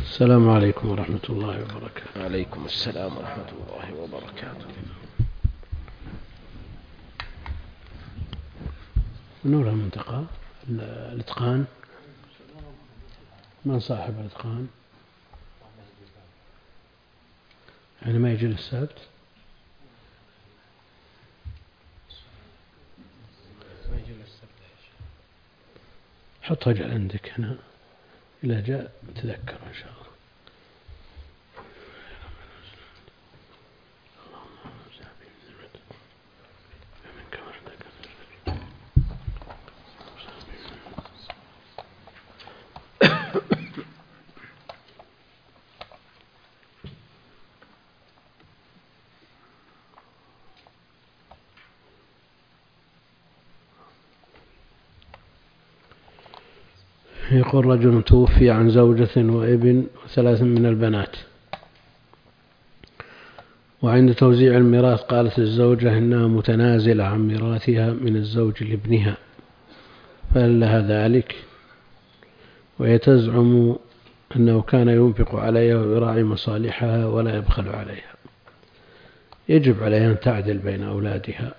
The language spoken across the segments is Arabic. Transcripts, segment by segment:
السلام عليكم ورحمة الله وبركاته. وعليكم السلام ورحمة الله وبركاته. من له منطقة الإتقان؟ من صاحب الإتقان؟ يعني ما يجي للسبت؟ حط رجل عندك هنا إذا جاء تذكر إن شاء الله. يقول رجل توفي عن زوجة وابن وثلاث من البنات، وعند توزيع الميراث قالت الزوجة إنها متنازلة عن ميراثها من الزوج لابنها، فهل لها ذلك؟ وهي تزعم أنه كان ينفق عليها ويراعي مصالحها ولا يبخل عليها. يجب عليها أن تعدل بين أولادها،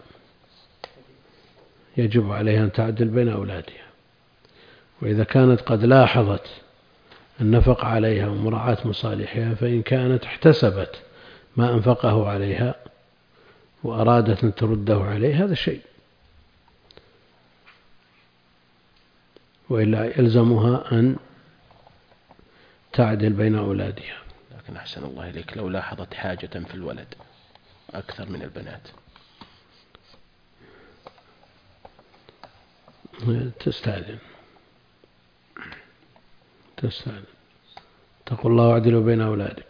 يجب عليها أن تعدل بين أولادها. وإذا كانت قد لاحظت النفق عليها ومراعاة مصالحها، فإن كانت احتسبت ما أنفقه عليها وأرادت أن ترده عليه هذا شيء، وإلا يلزمها أن تعدل بين أولادها. لكن أحسن الله إليك لو لاحظت حاجة في الولد أكثر من البنات تستأذن تقول الله اعدلوا بين أولادكم.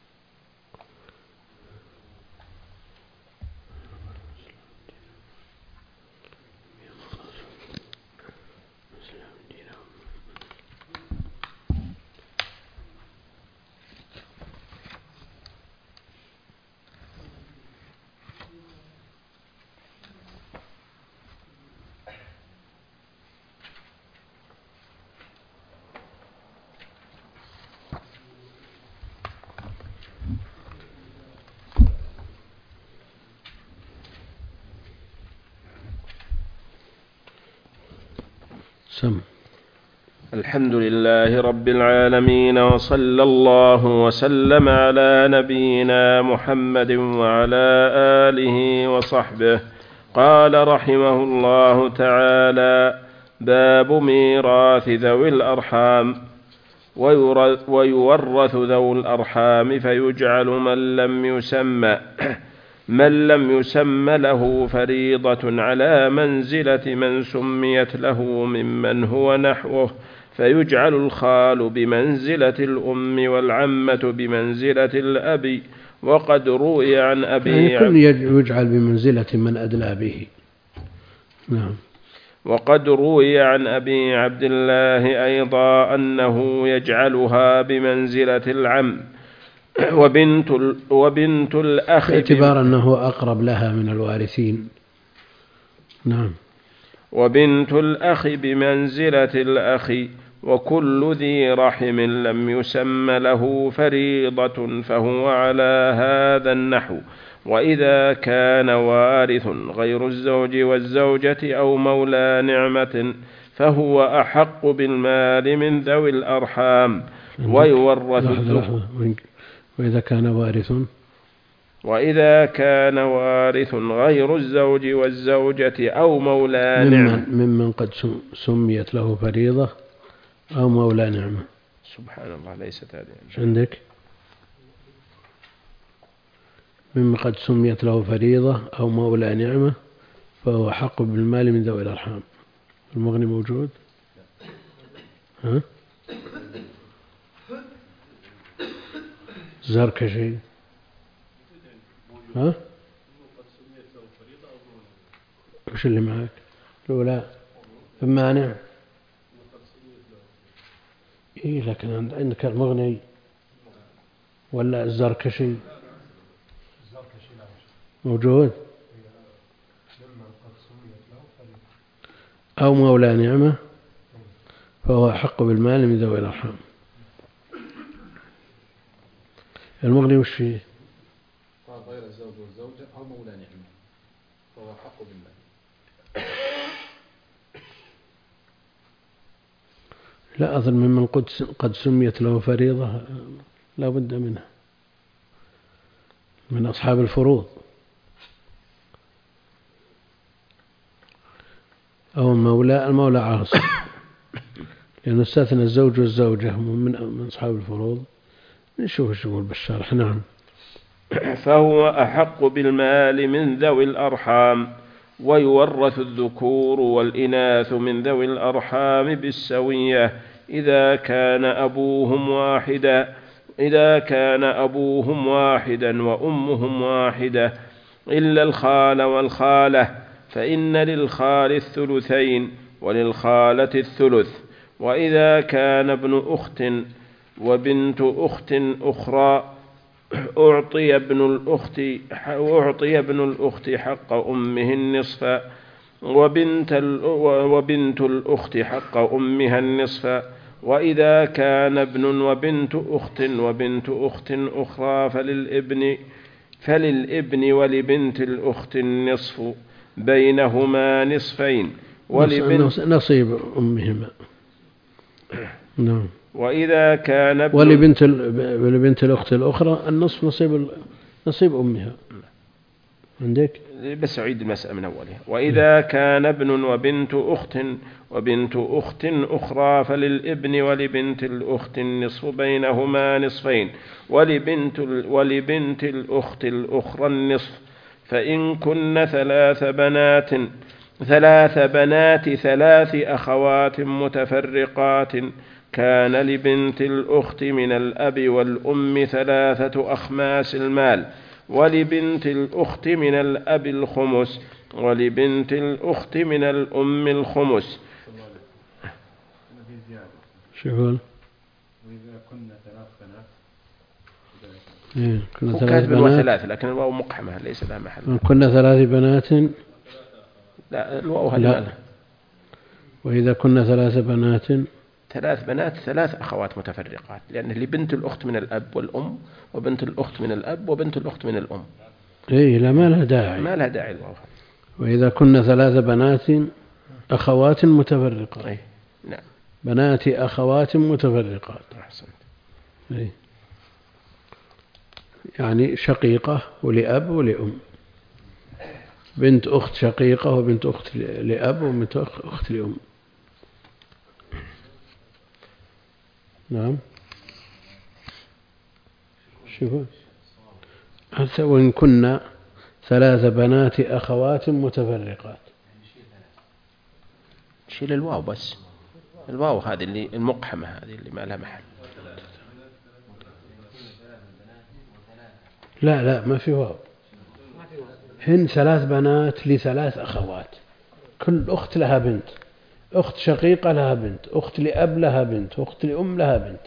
الحمد لله رب العالمين، وصلى الله وسلم على نبينا محمد وعلى آله وصحبه. قال رحمه الله تعالى: باب ميراث ذوي الأرحام. ويورث ذو الأرحام فيجعل من لم يسم له فريضة على منزلة من سميت له ممن هو نحوه، فيجعل الخال بمنزلة الأم والعمة بمنزلة الأب. وقد روي عن أبي يعني كل يجعل بمنزلة من أدلى به. نعم. وقد روي عن أبي عبد الله أيضا أنه يجعلها بمنزلة العم. وبنت الأخ باعتبار أنه أقرب لها من الوارثين. نعم. وبنت الأخ بمنزلة الأخ. وكل ذي رحم لم يسم له فريضة فهو على هذا النحو. وإذا كان وارث غير الزوج والزوجة أو مولى نعمة فهو أحق بالمال من ذوي الأرحام. ويورث وإذا كان وارث غير الزوج والزوجة أو مولى نعمة ممن قد سميت له فريضة أو مولى نعمة. سبحان الله، ليست هذه عندك ممن قد سميت له فريضة أو مولى نعمة فهو حق بالمال من ذوي الأرحام. المغني موجود؟ ها؟ زركشي؟ ها؟ وش اللي معك؟ الأولى المانع؟ إيه، لكن عندك المغني ولا الزركشي موجود؟ أو مولى نعمة فهو أحق بالمال من ذوي الأرحام. المغني وش فيه؟ قال غير الزوج والزوجة أو مولى نعمة فهو حق بالله. لا أظن ممن قد سميت له فريضة لا بد منها، من أصحاب الفروض أو المولى عاص، لأنه استثنى الزوج والزوجة من أصحاب الفروض. نشوف الشغل بالشرح. نعم. فهو أحق بالمال من ذوي الأرحام، ويورث الذكور والإناث من ذوي الأرحام بالسوية إذا كان أبوهم واحدا وأمهم واحدة، إلا الخال والخالة، فإن للخال الثلثين وللخالة الثلث. وإذا كان ابن أخت وبنت أخت أخرى أعطي ابن الأخت حق أمه النصف، وبنت الأخت حق أمها النصف. وإذا كان ابن وبنت أخت أخرى فللابن ولبنت الأخت النصف بينهما نصفين نصيب أمهما. نعم. وإذا كان ولبنت الأخت الأخرى النصف نصيب أمها. عندك بس أعيد المسألة من أولها. وإذا كان ابن وبنت أخت أخرى فللابن ولبنت الأخت النصف بينهما نصفين، ولبنت الأخت الأخرى النصف. فإن كن ثلاث بنات 3 أخوات متفرقات كان لبنت الأخت من الأب والأم 3 أخماس المال، ولبنت الأخت من الأب الخمس، ولبنت الأخت من الأم الخمس. شغل. وإذا كنا 3 بنات كاتب وثلاث، لكن الواو مقحمة ليس لها محل. كنا 3 بنات، لا الواو هذه. وإذا كنا 3 بنات 3 أخوات متفرقات، لأن لبنت الأخت من الأب والأم، وبنت الأخت من الأب، وبنت الأخت من الأم. لا ما لها داعي الواو. وإذا كنا 3 بنات أخوات متفرقات. نعم. بنات أخوات متفرقات. أحسنت. يعني شقيقة ولأب ولأم، بنت أخت شقيقة وبنت أخت لأب وبنت أخت لأم. نعم. شوفوا. وإن كنا 3 بنات أخوات متفرقات. شيل الواو بس، الواو هذه اللي المقحمة، هذه اللي ما لها محل. لا ما في واو. هن 3 بنات ل3 أخوات، كل أخت لها بنت، أخت شقيقة لها بنت، أخت لأب لها بنت، أخت لأم لها بنت.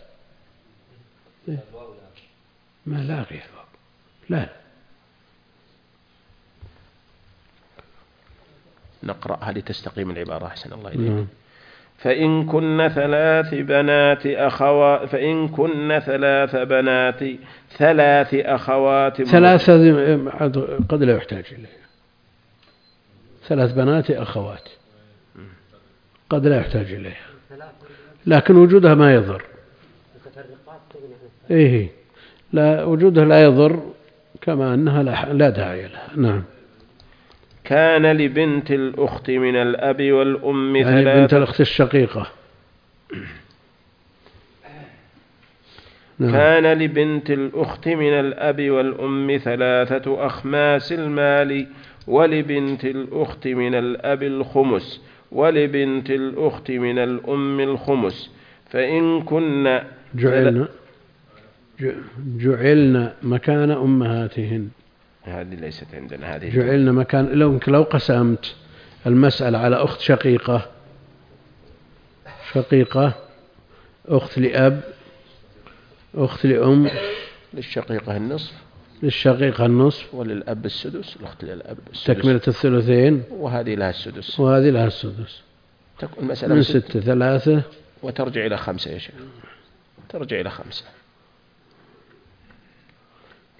ما لا غير الواو. لا. نقرأها لتستقيم العبارة. أحسن الله إليك. فإن كن 3 بنات أخوات 3 قد لا يحتاج إليه. 3 بنات أخوات قد لا يحتاج إليها، لكن وجودها ما يضر. لا، وجودها لا يضر، كما أنها لا داعي لها. نعم. كان لبنت الأخت من الأب والأم يعني بنت الأخت الشقيقة. نعم. كان لبنت الأخت من الأب والأم 3 أخماس المال، ولبنت الأخت من الأب الخمس، ولبنت الأخت من الأم الخمس. فإن كن جعلن مكان أمهاتهن. هذه ليست عندنا. هذه جعلن مكان. لو قسمت المسألة على أخت شقيقة، أخت لأب، أخت لأم، للشقيقة النصف، وللأب السدس، الأخت للأب السدس، تكملة الثلثين، وهذه لها السدس، تكون المسألة من 6 3 وترجع إلى 5 يا شيخ، ترجع إلى 5.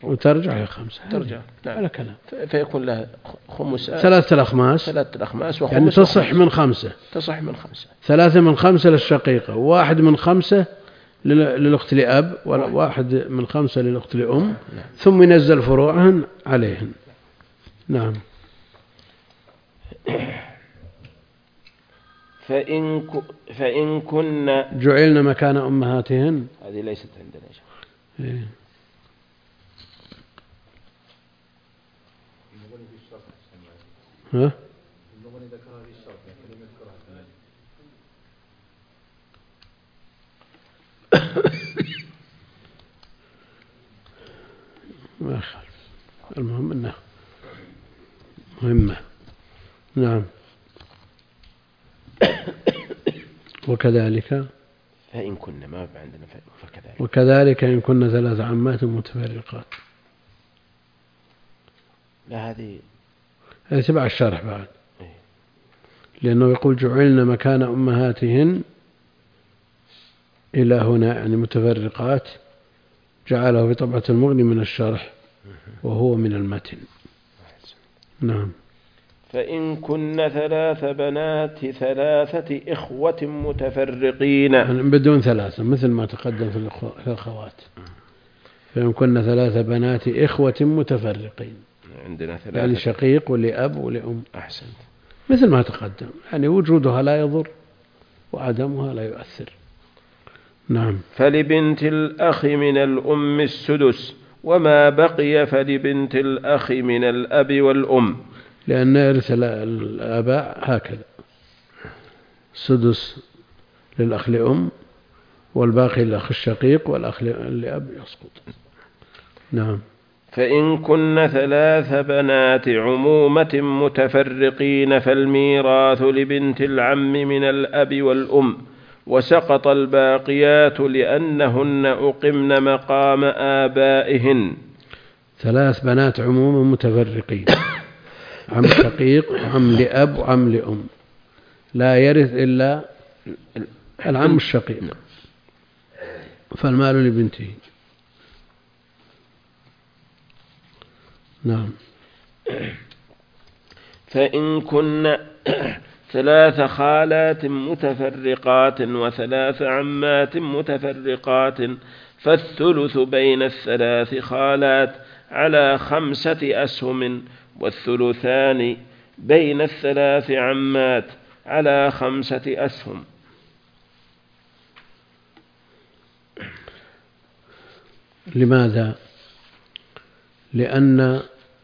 وترجع إلى 5. ترجع نعم. على كلام. فيكون له خمس 3 الأخماس وخمس، يعني تصح من 5. تصح من 5. 3 من 5 للشقيقة، 1 من 5 للأخت لأب، 1 من 5 للأخت لأم، ثم ينزل فروعهن عليهن. نعم. فإن كن جعلن مكان أمهاتهن، هذه ليست عندنا يا شيخ. ها؟ ما يخالف، المهم أنه مهمة. نعم. وكذلك فإن كنا ما عندنا فكذلك. وكذلك إن كنا 3 عمات متفرقات. لا هذه تبع الشرح بعد، لأنه يقول جعلن مكان أمهاتهن إلى هنا يعني متفرقات، جعله في طبعة المغني من الشرح وهو من المتن. نعم. فإن كن 3 بنات 3 إخوة متفرقين، يعني بدون 3 مثل ما تقدم في الأخوات. فإن كن 3 بنات إخوة متفرقين، عندنا 3 يعني شقيق ولأب ولأم. أحسنت. مثل ما تقدم، يعني وجودها لا يضر وعدمها لا يؤثر. نعم. فلبنت الأخ من الأم السدس، وما بقي فلبنت الأخ من الأب والأم. لأن يرث الآباء هكذا، السدس للأخ لأم، والباقي للأخ الشقيق، والأخ لأب يسقط. نعم. فإن كن 3 بنات عمومة متفرقين فالميراث لبنت العم من الأب والأم، وسقط الباقيات لأنهن أقمن مقام آبائهن. 3 بنات عمومة متفرقين، عم شقيق وعم لأب وعم لأم، لا يرث إلا العم الشقيق، فالمال لبنته. نعم. فإن كن 3 خالات متفرقات و3 عمات متفرقات فالثلث بين 3 خالات على 5 أسهم، والثلثان بين 3 عمات على 5 أسهم. لماذا؟ لأن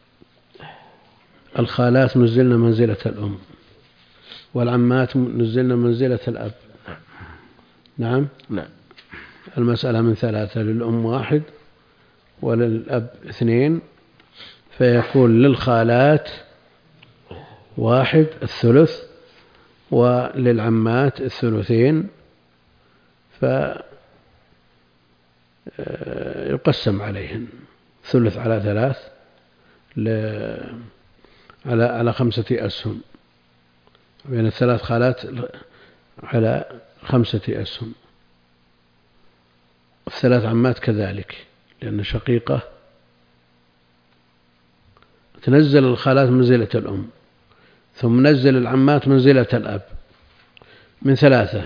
الخالات نزلن منزلة الأم، والعمات نزلن منزلة الأب. نعم. المسألة من 3 للأم 1 وللأب 2، فيكون للخالات 1 الثلث، وللعمات 2، فيقسم عليهن 1/3 على 3 على 5 أسهم، بين 3 خالات على 5 أسهم. 3 عمات كذلك، لأن شقيقة تنزل الخالات منزلة الأم، ثم نزل العمات منزلة الأب من 3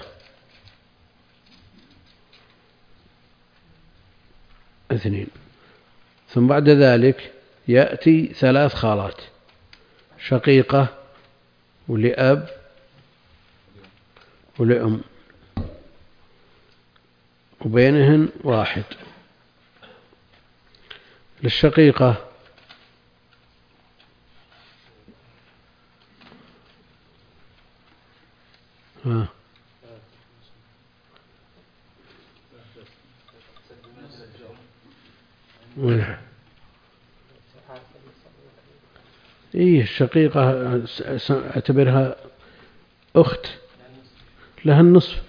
2، ثم بعد ذلك يأتي 3 خالات شقيقة ولأب ولأم، وبينهن 1. للشقيقة الشقيقة اعتبرها أخت، لها النصف،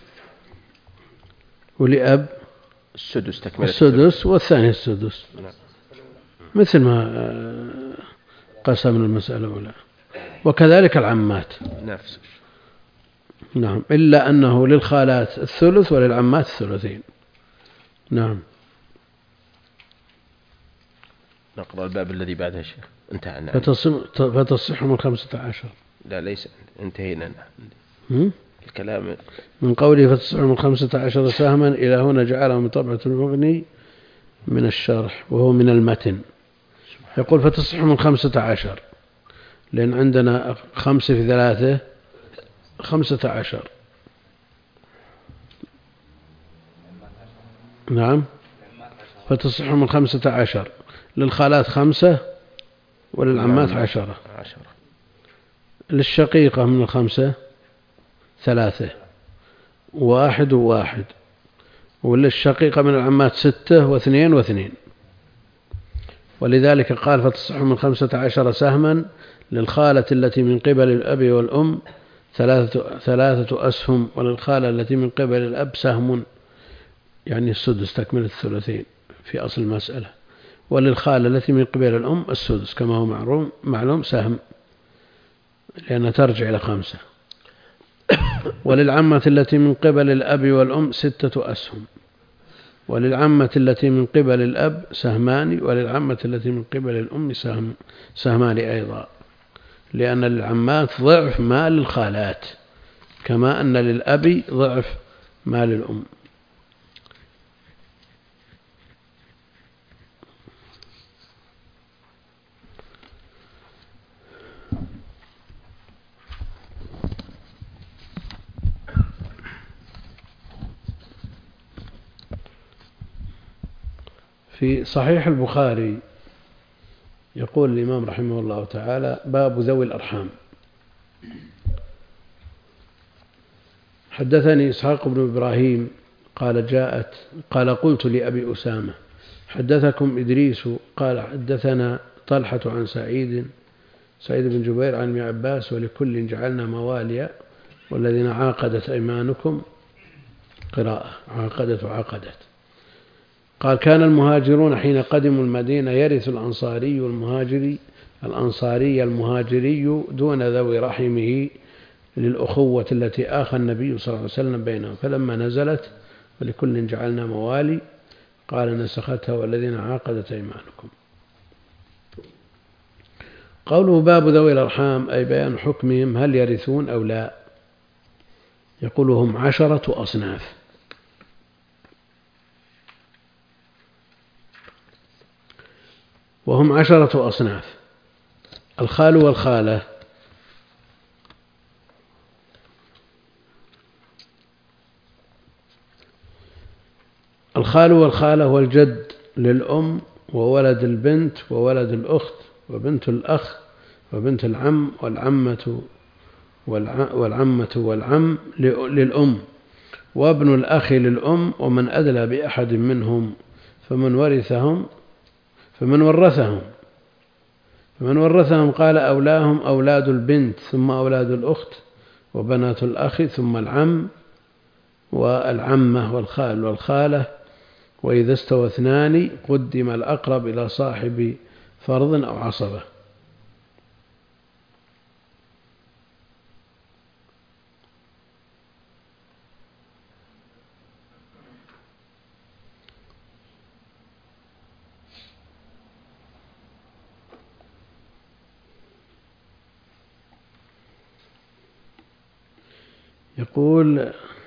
ولأب السدس والثاني السدس، مثل ما قسمنا المسألة الأولى. وكذلك العمات نفس. نعم، إلا أنه للخالات 1/3 وللعمات 2. نعم. نقرأ الباب الذي بعده يا شيخ. انتهى. فتصح من 15. لا ليس، انتهينا. الكلام من قوله فتصح من 15 سهما إلى هنا جعله من طبعة المغني من الشرح وهو من المتن. يقول فتصح من 15، لأن عندنا 5 في 3 15. نعم، فتصح من 15 للخالات 5 وللعمات 10. للشقيقة من 5 3 و1 و1، وللشقيقة من العمات 6 و2 و2. ولذلك قال فتصح من 15 سهما للخالة التي من قبل الأب والأم 3 أسهم، وللخالة التي من قبل الأب سهم، يعني السدس تكمل الثلثين في أصل المسألة. وللخالة التي من قبل الأم السدس كما هو معلوم سهم، لأنها ترجع إلى 5. وللعمة التي من قبل الأب والأم 6 أسهم، وللعمة التي من قبل الأب سهمان، وللعمة التي من قبل الأم سهمان أيضا، لأن للعمات ضعف ما للخالات، كما أن للأب ضعف ما للأم. في صحيح البخاري يقول الإمام رحمه الله تعالى باب ذوي الأرحام. حدثني إسحاق بن إبراهيم قال قلت لأبي أسامة حدثكم إدريس قال حدثنا طلحة عن سعيد بن جبير عن ابن عباس ولكل جعلنا مواليا والذين عاقدت أيمانكم، قراءة عاقدت. قال كان المهاجرون حين قدموا المدينة يرث الأنصاري المهاجري دون ذوي رحمه للأخوة التي آخى النبي صلى الله عليه وسلم بينهم، فلما نزلت ولكل جعلنا موالي قال نسختها والذين عاقدت أيمانكم. قوله باب ذوي الأرحام أي بيان حكمهم، هل يرثون أو لا. يقول هم 10 أصناف. وهم 10 أصناف: الخال والخالة، الخال والخالة والجد للأم وولد البنت وولد الأخت وبنت الأخ وبنت العم والعمة والعم للأم، وابن الأخ للأم ومن أدلى بأحد منهم، فمن ورثهم قال أولاهم أولاد البنت ثم أولاد الأخت وبنات الأخ ثم العم والعمة والخال والخالة، وإذا استوى 2 قدم الأقرب إلى صاحب فرض أو عصبة. يقول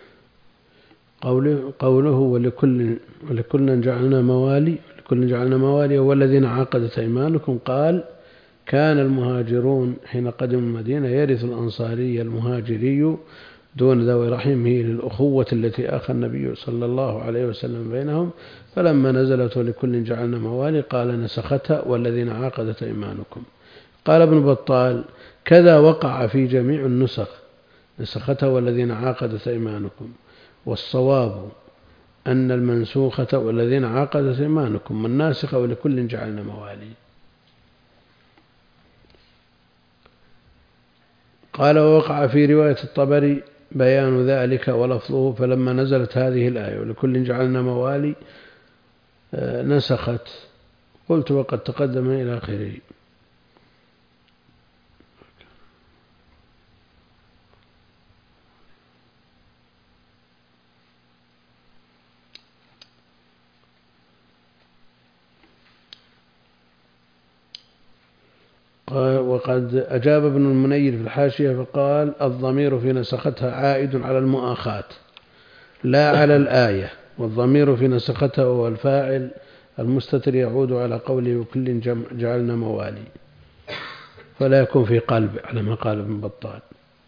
قوله ولكل جعلنا موالي والذين عقدت أيمانكم، قال كان المهاجرون حين قدموا المدينة يرث الأنصاري المهاجري دون ذوي رحمه للأخوة التي آخى النبي صلى الله عليه وسلم بينهم، فلما نزلت ولكل جعلنا موالي قال نسختها والذين عقدت أيمانكم. قال ابن بطال كذا وقع في جميع النسخ نسختها والذين عقدت أيمانكم، والصواب أن المنسوخة والذين عقدت أيمانكم والناسخة ولكل جعلنا موالي. قال ووقع في رواية الطبري بيان ذلك ولفظه فلما نزلت هذه الآية ولكل جعلنا موالي نسخت. قلت وقد تقدم إلى آخره. وقد أجاب ابن المنير في الحاشية فقال الضمير في نسختها عائد على المؤاخاة لا على الآية، والضمير في نسختها هو الفاعل المستتر يعود على قوله وكل جعلنا موالي، فلا يكون في قلب على ما قال ابن بطال.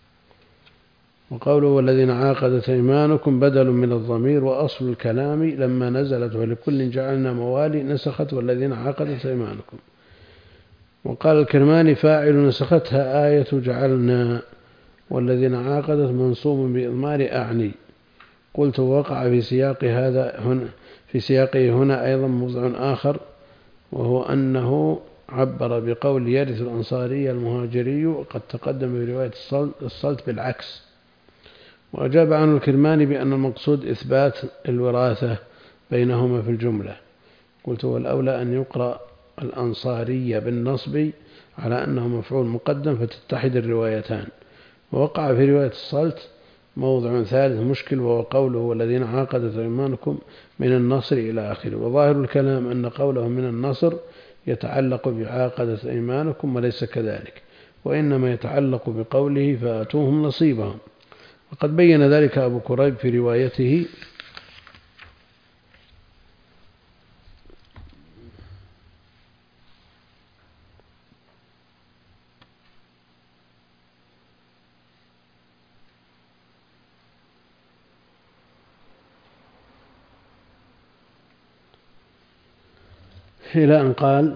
وقوله والذين عاقدت أيمانكم بدل من الضمير، وأصل الكلام لما نزلت ولكل جعلنا موالي نسخت والذين عاقدت أيمانكم. وقال الكرماني فاعل نسختها آية جعلنا، والذين عاقدت منصوب بإضمار أعني. قلت وقع في سياق هذا هنا في سياقه هنا أيضا موضع آخر، وهو أنه عبر بقول يرث الأنصاري المهاجري، وقد تقدم في رواية الصلت بالعكس. وأجاب عنه الكرماني بأن المقصود إثبات الوراثة بينهما في الجملة. قلت والأولى أن يقرأ الأنصاري بالنصب على أنه مفعول مقدم فتتحد الروايتان. ووقع في رواية الصلت موضع ثالث مشكل، وهو قوله والذين عاقدت أيمانكم من النصر إلى آخره. وظاهر الكلام أن قوله من النصر يتعلق بعاقدت أيمانكم، وليس كذلك، وإنما يتعلق بقوله فآتوهم نصيبهم. وقد بين ذلك أبو كريب في روايته إلى أن قال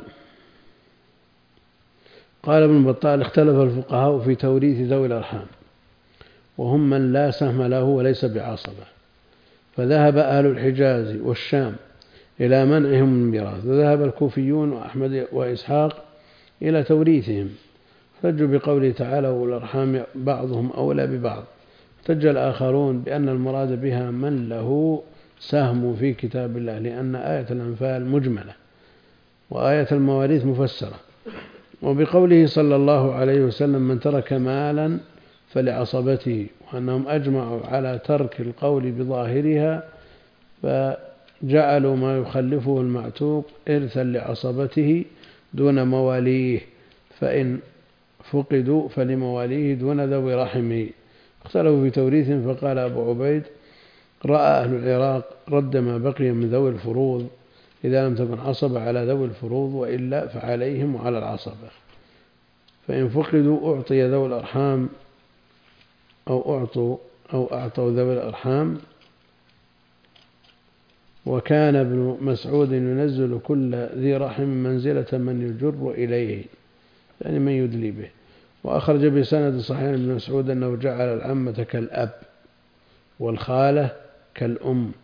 ابن بطال اختلف الفقهاء في توريث ذوي الأرحام، وهم من لا سهم له وليس بعصبة، فذهب أهل الحجاز والشام إلى منعهم من الميراث، وذهب الكوفيون وأحمد وإسحاق إلى توريثهم، احتجوا بقوله تعالى والأرحام بعضهم أولى ببعض. احتج الآخرون بأن المراد بها من له سهم في كتاب الله، لأن آية الأنفال مجملة وآية المواريث مفسرة. وبقوله صلى الله عليه وسلم من ترك مالا فلعصبته، وأنهم أجمعوا على ترك القول بظاهرها، فجعلوا ما يخلفه المعتوق إرثا لعصبته دون مواليه، فإن فقدوا فلمواليه دون ذوي رحمه. اختلفوا في توريثهم، فقال أبو عبيد رأى أهل العراق رد ما بقي من ذوي الفروض إذا لم تكن عصبة على ذوي الفروض، وإلا فعليهم وعلى العصبة. فإن فقدوا أعطي ذوي الأرحام أو أعطوا ذوي الأرحام. وكان ابن مسعود ينزل كل ذي رحم منزلة من يجر إليه، يعني من يدلي به. وأخرج بسند صحيح ابن مسعود أنه جعل العمة كالأب والخالة كالأم،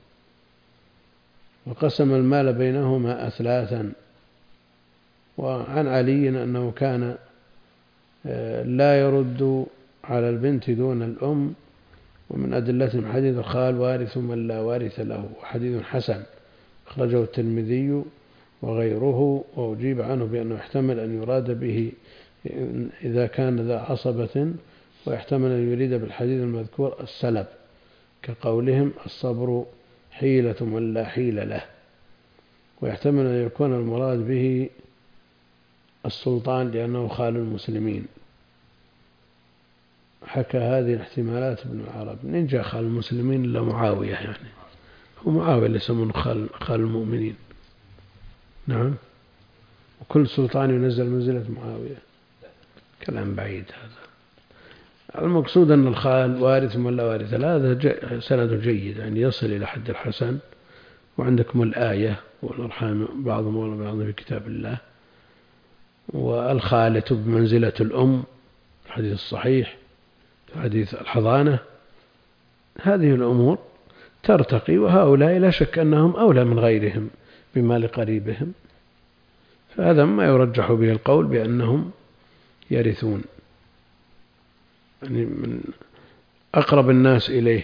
وقسم المال بينهما أثلاثا. وعن علي أنه كان لا يرد على البنت دون الأم. ومن أدلتهم حديث الخال وارث من لا وارث له، حديث حسن أخرجه الترمذي وغيره. وأجيب عنه بأنه يحتمل أن يراد به إذا كان ذا عصبة، ويحتمل أن يريد بالحديث المذكور السلب، كقولهم الصبر حيلة من لا حيل له. ويحتمل أن يكون المراد به السلطان لأنه خال المسلمين. حكى هذه الاحتمالات ابن العرب. من جاء خال المسلمين إلا معاوية، يعني هو معاوية اللي يسمونه خال المؤمنين. نعم، وكل سلطان ينزل منزلة معاوية، كلام بعيد هذا. المقصود أن الخال وارث من لا وارث له، هذا سند جيد، يعني يصل إلى حد الحسن. وعندكم الآية والأرحام بعضهم أولى ببعض في كتاب الله، والخالة بمنزلة الأم الحديث الصحيح في حديث الحضانة. هذه الأمور ترتقي، وهؤلاء لا شك أنهم أولى من غيرهم بمال قريبهم، فهذا ما يرجح به القول بأنهم يرثون، يعني من أقرب الناس إليه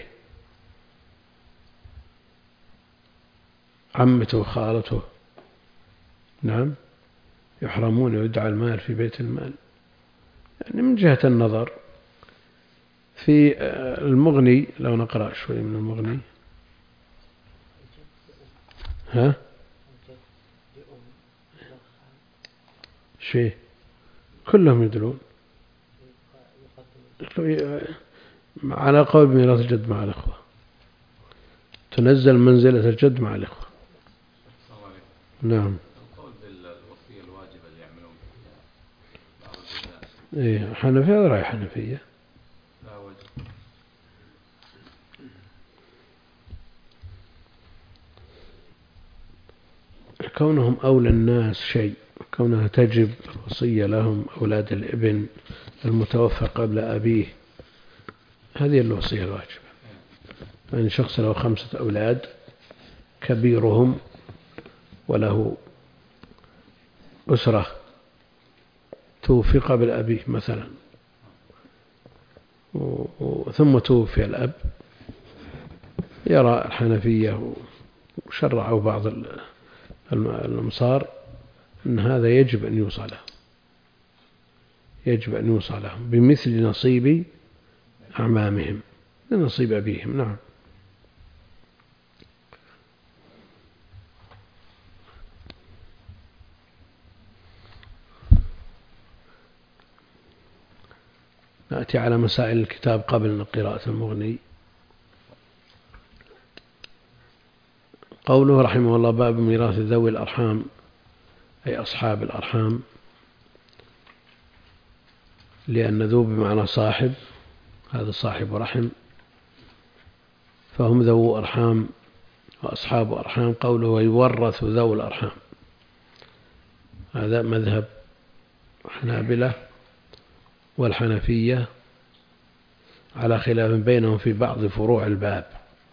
عمته وخالته، نعم، يحرمون ويدعى المال في بيت المال. يعني من جهة النظر في المغني، لو نقرأ شوي من المغني. شيء كلهم يدلون على قول ميراث الجد مع الإخوة، تنزل منزلة الجد مع الإخوة. نعم. القول بالوصية الواجبة اللي يعملون فيها بعض إيه الناس. حنفية رأي حنفية. لا وجه. كونهم أولى الناس شيء، كونها تجب الوصية لهم أولاد الابن المتوفى قبل أبيه، هذه الوصية الواجبة. يعني شخص له 5 أولاد، كبيرهم وله أسرة توفي قبل أبيه مثلا، ثم توفي الأب، يرى الحنفية وشرعوا بعض الأمصار أن هذا يجب أن يوصى له، يجب أن يوصى لهم بمثل نصيب أعمامهم لنصيب أبيهم. نعم. نأتي على مسائل الكتاب قبل قراءة المغني. قوله رحمه الله: باب ميراث ذوي الأرحام، أي أصحاب الأرحام، لأن ذو بمعنى صاحب، هذا صاحب رحم، فهم ذو أرحام وأصحاب أرحام. قوله ويورث ذو الأرحام، هذا مذهب الحنابلة والحنفية على خلاف بينهم في بعض فروع الباب،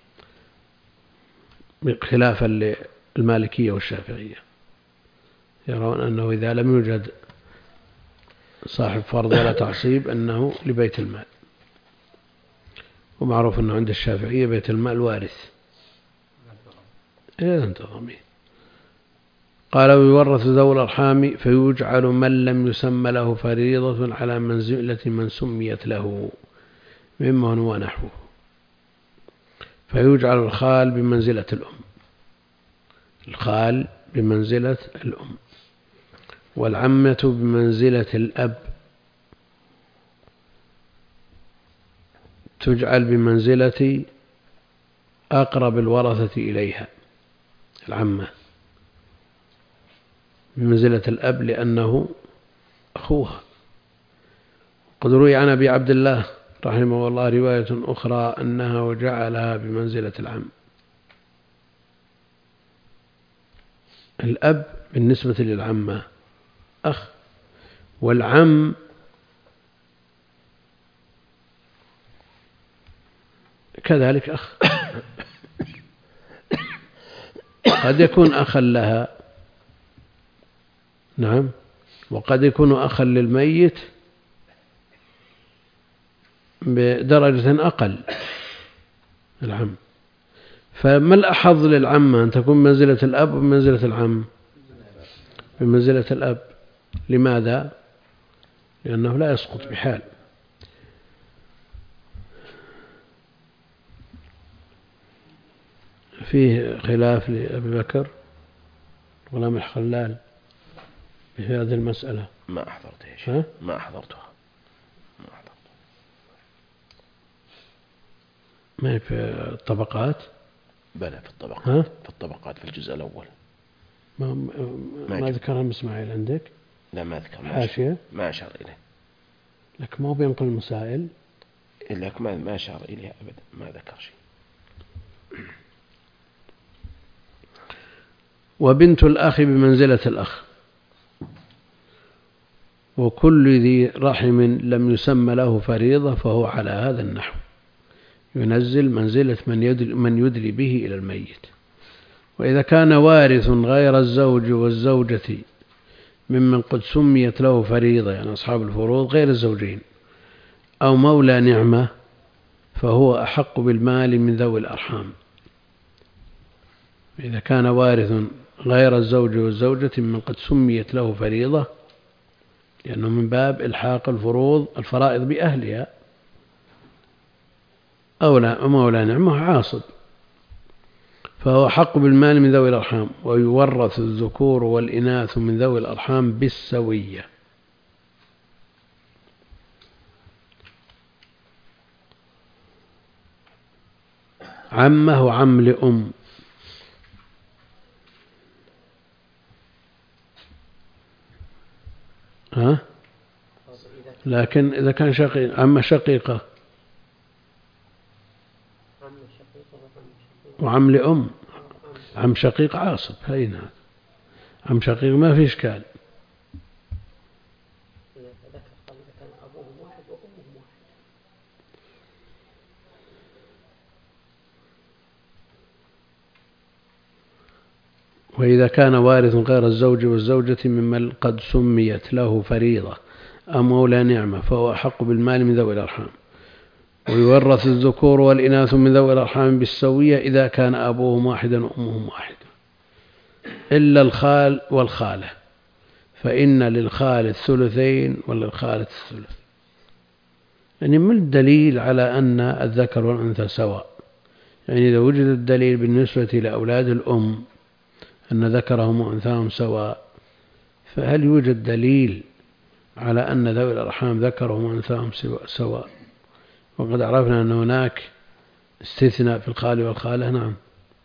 خلافا للمالكية والشافعية، يرون أنه إذا لم يوجد صاحب فرض ولا تعصيب أنه لبيت المال، ومعروف أنه عند الشافعية بيت المال وارث إذا انتظمه. قال ويورث ذو الأرحام فيجعل من لم يسم له فريضة على منزلة من سميت له ممن هو نحوه، فيجعل الخال بمنزلة الأم، الخال بمنزلة الأم، والعمة بمنزلة الأب، تجعل بمنزلة أقرب الورثة إليها، العمة بمنزلة الأب لأنه أخوها. قد روي عن أبي عبد الله رحمه الله رواية أخرى أنها وجعلها بمنزلة العم. الأب بالنسبة للعمة أخ، والعم كذلك أخ، قد يكون أخا لها، نعم، وقد يكون أخا للميت بدرجة أقل العم. فما الأحظ للعمة أن تكون بمنزلة الأب وبمنزلة العم؟ بمنزلة الأب. لماذا؟ لأنه لا يسقط بحال. فيه خلاف لأبي بكر غلام الخلال في هذه المسألة. ما أحضرتها يا شيخ، ما أحضرتها. ما هي في الطبقات؟ بلى في الطبقات. في الطبقات في الجزء الأول. ما ذكرها إسماعيل عندك؟ لا ما ذكر. حاشية ما أشار إليه. لك ما هو بينقل المسائل. لك ما أشار إليها أبدا، ما ذكر شيء. وبنت الأخ بمنزلة الأخ، وكل ذي رحم لم يسم له فريضة فهو على هذا النحو، ينزل منزلة من يدلي به إلى الميت. وإذا كان وارث غير الزوج والزوجة ممن قد سميت له فريضة، يعني أصحاب الفروض غير الزوجين، أو مولى نعمة، فهو أحق بالمال من ذوي الأرحام. إذا كان وارث غير الزوج والزوجة ممن قد سميت له فريضة، لأنه من باب إلحاق الفرائض بأهلها، أو مولى نعمة عاصب، فهو حق بالمال من ذوي الأرحام. ويورث الذكور والإناث من ذوي الأرحام بالسوية، عمه وعم لأم. لكن إذا كان شقيق عم شقيقة وعم لأم، عم شقيق عاصب، هين هذا عم شقيق ما في إشكال. وإذا كان وارث غير الزوج والزوجة ممن قد سميت له فريضة أو مولى نعمة فهو أحق بالمال من ذوي الأرحام. ويورث الذكور والإناث من ذوي الأرحام بالسوية إذا كان أبوهم واحدا وأمهم واحدة إلا الخال والخالة، فإن للخال الثلثين وللخالة الثلث. يعني من الدليل على أن الذكر والأنثى سواء؟ يعني إذا وجد الدليل بالنسبة لأولاد الأم أن ذكرهم وأنثاهم سواء، فهل يوجد دليل على أن ذوي الأرحام ذكرهم وأنثاهم سواء؟ وقد عرفنا أن هناك استثناء في الخال والخالة. نعم.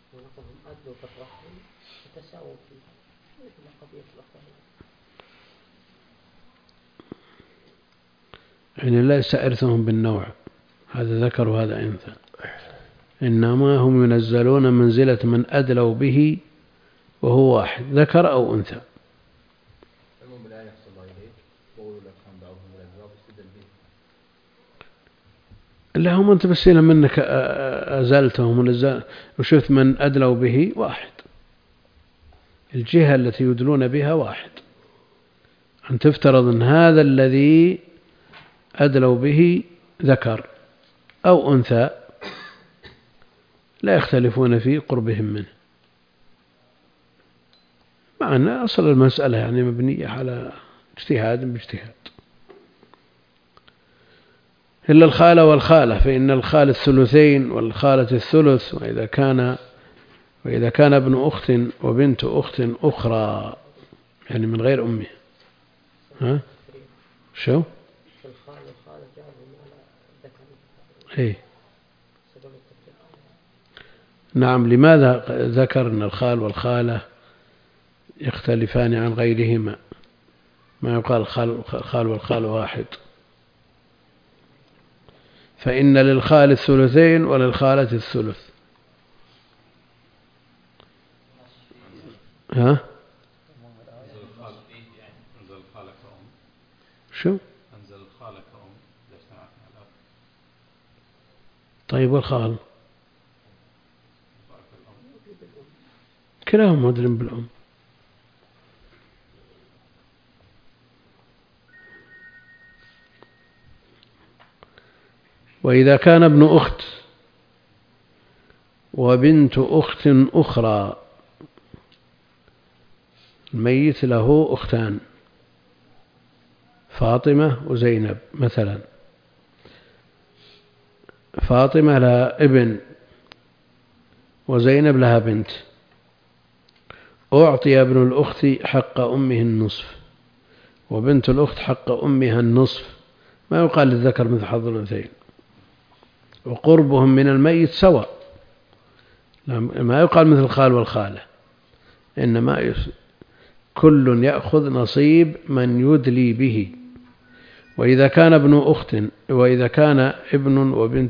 يعني ليس إرثهم بالنوع، هذا ذكر وهذا أنثى، إنما هم ينزلون منزلة من أدلوا به وهو واحد ذكر أو أنثى. لا هم أنت بس لما أنك أزلتهم وشفت من أدلوا به واحد، الجهة التي يدلون بها واحد، أن تفترض أن هذا الذي أدلوا به ذكر أو أنثى لا يختلفون في قربهم منه، مع أن أصل المسألة يعني مبنية على اجتهاد باجتهاد. إلا الخالة والخالة، فإن الخال الثلثين والخالة الثلث، وإذا كان ابن أخت وبنت أخت أخرى يعني من غير أمه. شو؟ إيه؟ نعم. لماذا ذكر أن الخال والخالة يختلفان عن غيرهما؟ ما يقال الخال والخال واحد. فإن للخال الثلثين وللخالة الثلث. شو؟ طيب والخال كلاهم مدلم بالأم. وإذا كان ابن أخت وبنت أخت أخرى، الميت له أختان فاطمة وزينب مثلا، فاطمة لها ابن وزينب لها بنت، أعطي ابن الأخت حق أمه النصف وبنت الأخت حق أمها النصف، ما يقال للذكر مثل حظ الأنثيين، وقربهم من الميت سواء، ما يقال مثل الخال والخالة، إنما كل يأخذ نصيب من يدلي به. وإذا كان ابن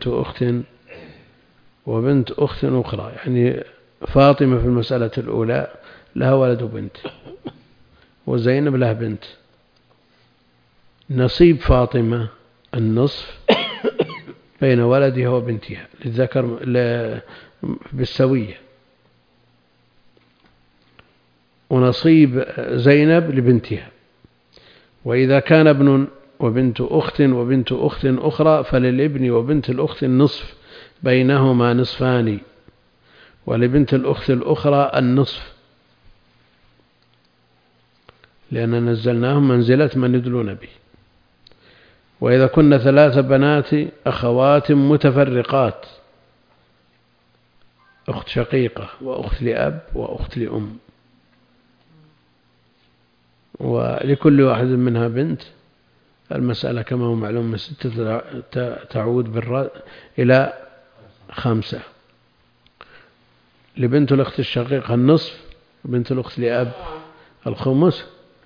وبنت أخت أخرى، يعني فاطمة في المسألة الأولى لها ولد وبنت، وزينب لها بنت، نصيب فاطمة النصف بين ولدها وبنتها للذكر بالسوية، ونصيب زينب لبنتها. وإذا كان ابن وبنت أخت أخرى فللابن وبنت الأخت النصف بينهما نصفان، ولبنت الأخت الأخرى النصف، لأن نزلناهم منزلة من يدلون به. وإذا كنا 3 بنات أخوات متفرقات، أخت شقيقة وأخت لأب وأخت لأم، ولكل واحد منها بنت، المسألة كما هو معلوم من 6 تعود إلى 5، لبنت الأخت الشقيقة النصف، بنت الأخت لأب الخمس،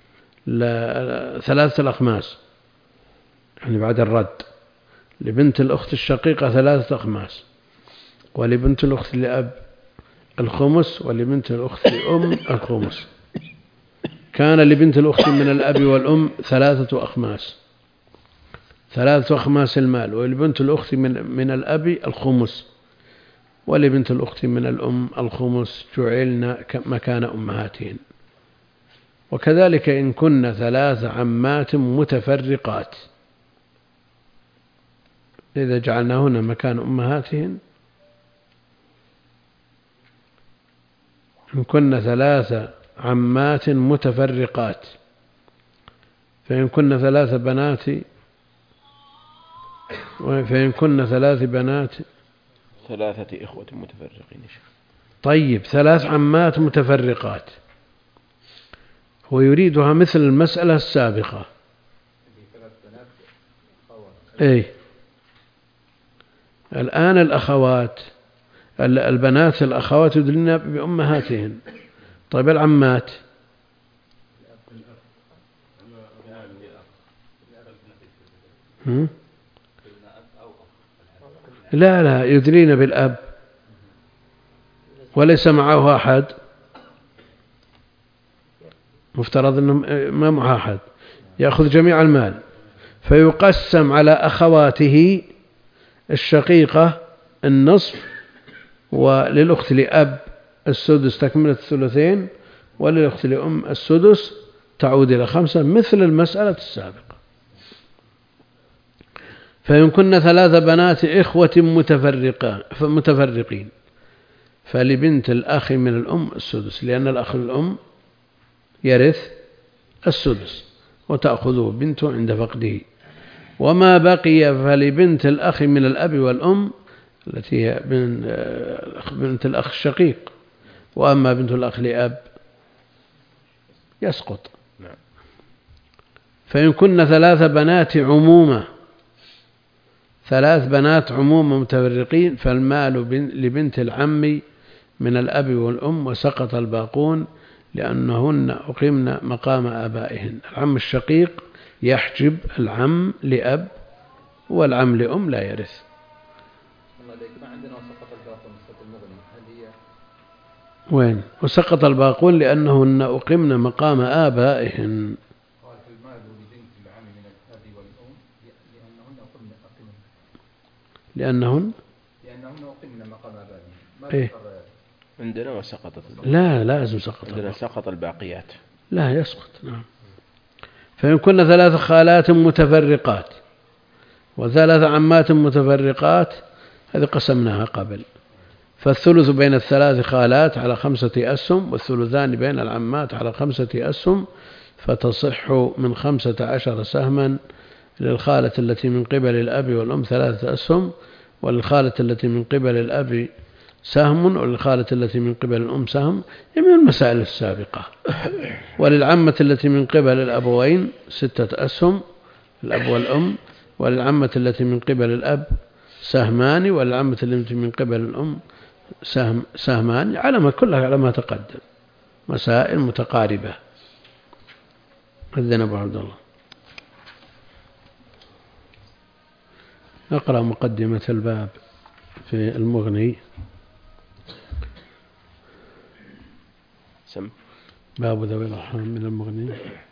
3 أخماس يعني بعد الرد. لبنت الأخت الشقيقة 3 أخماس، ولبنت الأخت لأب الخمس، ولبنت الأخت لأم الخمس. كان لبنت الأخت من الأب والأم 3 أخماس، 3 أخماس المال، ولبنت الأخت من الأب الخمس، ولبنت الأخت من الأم الخمس، جعلن مكان أمهاتهن. وكذلك إن كن 3 عمات متفرقات، إذا جعلناهن مكان أمهاتهن، إن كن 3 عمات متفرقات، فإن كن 3 بنات، فإن كن 3 بنات 3 إخوة متفرقين. طيب 3 عمات متفرقات، هو يريدها مثل المسألة السابقة. أي الآن الأخوات البنات الأخوات يدلن بأمهاتهن. طيب العمات لا يدلين بالأب وليس معه أحد، مفترض أنه ما معه أحد، يأخذ جميع المال، فيقسم على أخواته الشقيقة النصف، وللأخت لأب السدس تكملة الثلثين، وللأخت لأم السدس تعود إلى 5 مثل المسألة السابقة. فإن كن 3 بنات إخوة متفرقين، فلبنت الأخ من الأم السدس، لأن الأخ الأم يرث السدس وتأخذه بنته عند فقده. وما بقي فلبنت الأخ من الأب والأم التي هي بنت الأخ الشقيق، وأما بنت الأخ لأب يسقط. فإن كن 3 بنات عمومة، 3 بنات عمومة متفرقين، فالمال لبنت العم من الأب والأم، وسقط الباقون لأنهن أقمن مقام آبائهن. العم الشقيق يحجب العم لأب، والعم لأم لا يرث. ما عندنا وسقط الباقون في المغني، هل هي وين؟ وسقط الباقون لأنهن أقمن مقام آبائهن. قال في المال لبنت العم من الأب والأم لأنهن أقمن مقام آبائهن. إيه؟ عندنا وسقطت. لا لازم سقط. عندنا سقط الباقيات. لا يسقط. نعم. فإن كن 3 خالات متفرقات و3 عمات متفرقات، هذه قسمناها قبل، فالثلث بين ال3 خالات على 5 أسهم، والثلثان بين العمات على 5 أسهم، فتصح من 15 سهما للخالة التي من قبل الأب والأم 3 أسهم، وللخالة التي من قبل الأب سهم، وللخالة التي من قبل الأم سهم، من المسائل السابقة. وللعمة التي من قبل الأبوين 6 أسهم، الأب والأم، وللعمة التي من قبل الأب سهمان، وللعمة التي من قبل الأم سهمان، كلها على ما تقدم، مسائل متقاربة. أذن أبو عبد الله. نقرأ مقدمة الباب في المغني. باب ذوي الأرحام من المغني.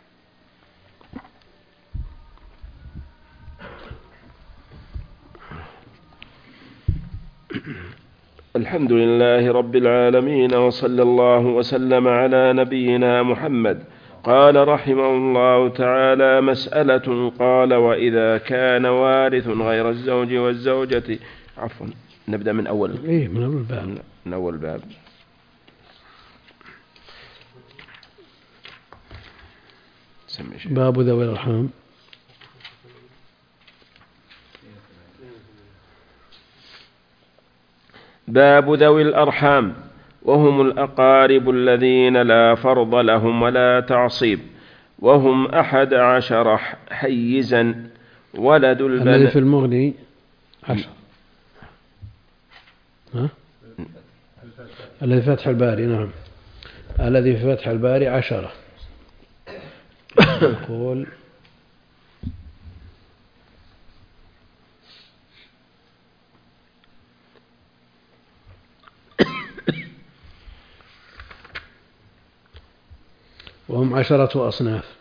الحمد لله رب العالمين، وصلى الله وسلم على نبينا محمد. قال رحمه الله تعالى: مسألة. قال: وإذا كان وارث غير الزوج والزوجة. عفوا، نبدأ من أول. من أول باب. من أول باب. باب ذوي الأرحام. باب ذوي الأرحام، وهم الأقارب الذين لا فرض لهم ولا تعصيب، وهم 11 حيزا. ولد الذي في المغني 10. الذي في فتح الباري. نعم، الذي في فتح الباري 10. يقول وهم 10 أصناف.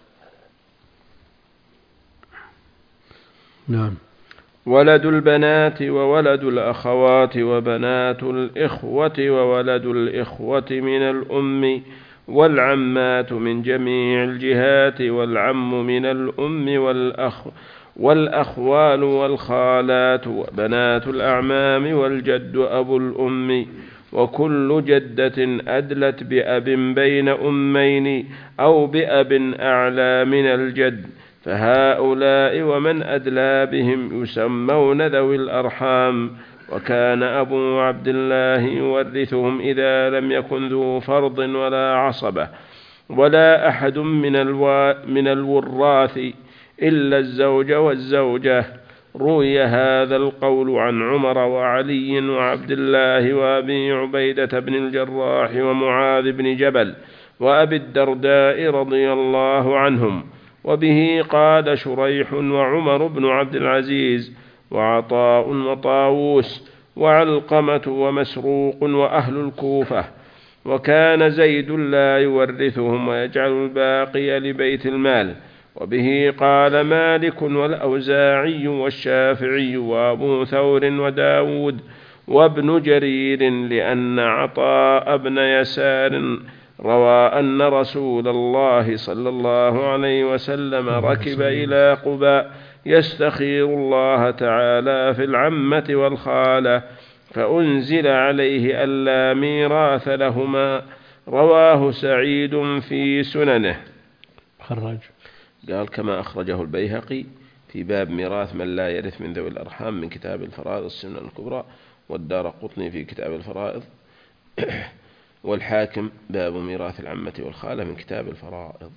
نعم. ولد البنات وولد الأخوات وبنات الإخوة وولد الإخوة من الأم والعمات من جميع الجهات والعم من الأم والأخوال والخالات وبنات الأعمام والجد أبو الأم وكل جدة أدلت بأب بين أمين أو بأب أعلى من الجد، فهؤلاء ومن أدلى بهم يسمون ذوي الأرحام. وكان أبو عبد الله يورثهم إذا لم يكن ذو فرض ولا عصبة ولا أحد من الوراث إلا الزوج والزوجة. روي هذا القول عن عمر وعلي وعبد الله وأبي عبيدة بن الجراح ومعاذ بن جبل وأبي الدرداء رضي الله عنهم، وبه قال شريح وعمر بن عبد العزيز وعطاء وطاووس وعلقمة ومسروق وأهل الكوفة. وكان زيد لا يورثهم ويجعل الباقي لبيت المال، وبه قال مالك والأوزاعي والشافعي وأبو ثور وداود وابن جرير، لأن عطاء بن يسار روى أن رسول الله صلى الله عليه وسلم ركب إلى قباء يستخير الله تعالى في العمة والخالة، فأنزل عليه ألا ميراث لهما. رواه سعيد في سننه. قال كما أخرجه البيهقي في باب ميراث من لا يرث من ذوي الأرحام من كتاب الفرائض السنن الكبرى، والدارقطني في كتاب الفرائض، والحاكم باب ميراث العمة والخالة من كتاب الفرائض.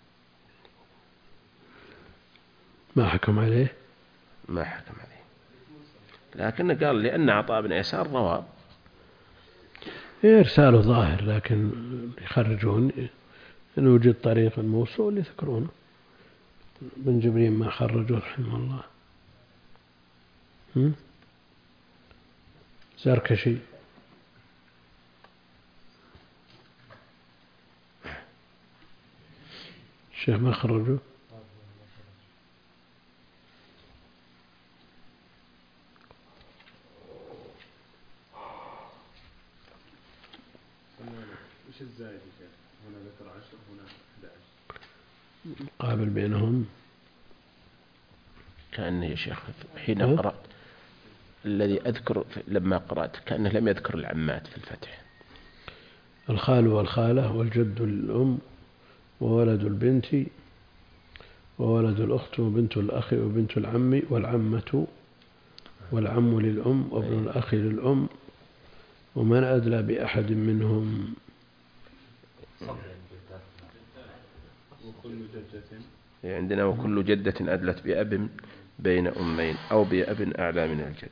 ما حكم عليه؟ ما حكم عليه، لكن قال لأن عطاء بن يسار روى. إرساله ظاهر، لكن يخرجون إن وجد طريق موصول يذكرونه. بن جبرين ما خرجه رحمه الله. زركشي الشيخ ما خرجه. وش الزايد يا شيخ؟ هنا ذكر 10 هنا 11. قابل بينهم كأنه يا شيخ حين قرأت الذي أذكر لما قرأت كأنه لم يذكر العمات في الفتح. الخال والخالة والجد الأم وولد البنت وولد الأخت وبنت الأخ وبنت العم والعمة والعم للأم وابن الأخ للأم ومن أدلى بأحد منهم. عندنا وكل جدة أدلت بأب بين أمين أو بأب أعلى من الجد.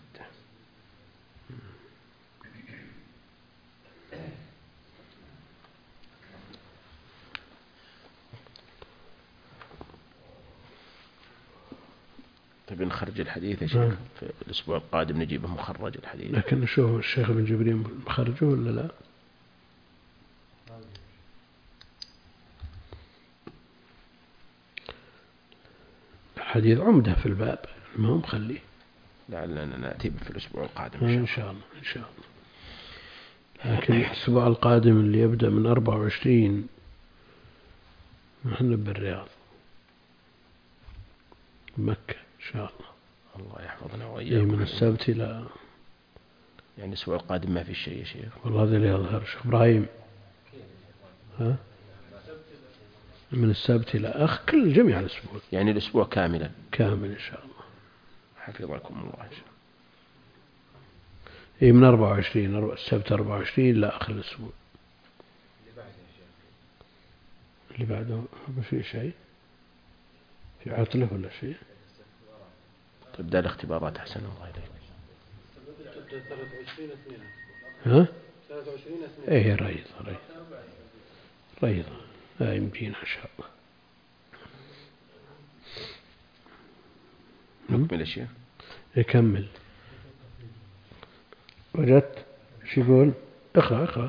طيب نخرج الحديث يا شيخ في الأسبوع القادم نجيبه مخرج الحديث. لكن شو الشيخ ابن جبرين مخرجه ولا لا؟ الحديث عمدة في الباب، ما هم خليه. لعلنا نأتي في الأسبوع القادم إن شاء الله. إن شاء الله. لكن الأسبوع القادم اللي يبدأ من 24 نحن بالرياض مكة إن شاء الله. الله يحفظنا وإياكم. من السبت إلى يعني الأسبوع القادم ما في شيء يا شيخ. والله هذا اللي يظهر. شيخ إبراهيم ها من السبت إلى كل جميع الأسبوع، يعني الأسبوع كاملا كامل إن شاء الله. حفظكم الله. من 24 السبت 24 إلى آخر الأسبوع. اللي بعده ما في شيء، في عطلة ولا شيء. تبدأ الاختبارات أحسن الله إليك. ها إيه ريضة لا يمكن إن شاء الله. نكمل يا شيخ. يكمل. وجدت شو يقول؟ اقرأ.